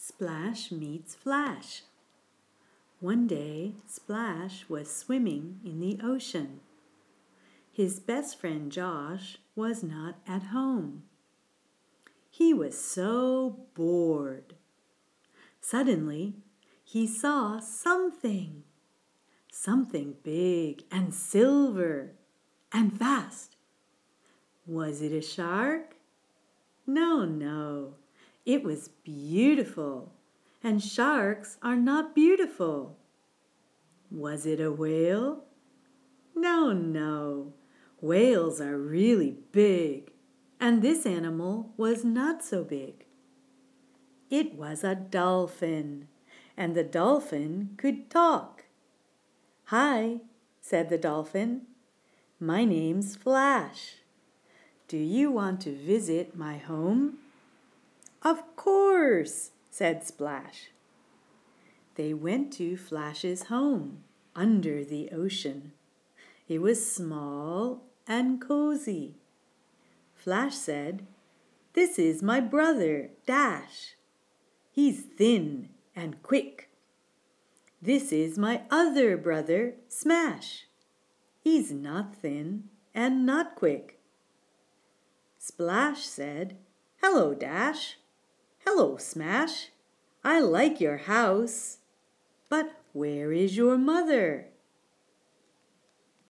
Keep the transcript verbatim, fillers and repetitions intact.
Splash meets Flash. One day, Splash was swimming in the ocean. His best friend Josh was not at home. He was so bored. Suddenly, he saw something. Something big and silver and fast. Was it a shark? No, no. It was beautiful, and sharks are not beautiful. Was it a whale? No, no. Whales are really big, and this animal was not so big. It was a dolphin, and the dolphin could talk. "Hi," said the dolphin. "My name's Flash. Do you want to visit my home?" "Of course," said Splash. They went to Flash's home under the ocean. It was small and cozy. Flash said, "This is my brother, Dash. He's thin and quick. This is my other brother, Smash. He's not thin and not quick." Splash said, "Hello, Dash. Hello, Smash. I like your house. But where is your mother?"